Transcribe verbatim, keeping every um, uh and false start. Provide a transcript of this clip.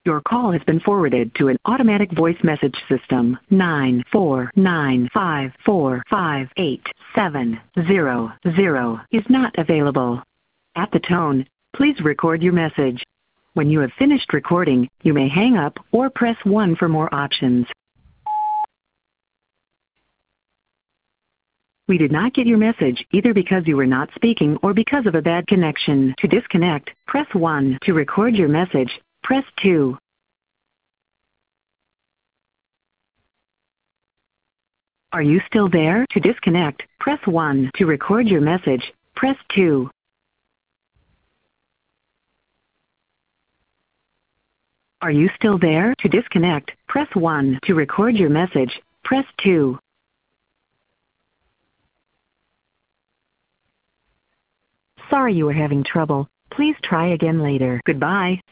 Your call has been forwarded to an automatic voice message system. nine four nine five four five eight seven zero zero is not available. At the tone, please record your message. When you have finished recording, you may hang up or press one for more options. We did not get your message either because you were not speaking or because of a bad connection. To disconnect, press one. To record your message, press two. Are you still there? To disconnect, press one. To record your message, press two. Are you still there? To disconnect, press one. To record your message, press two. Sorry you were having trouble. Please try again later. Goodbye.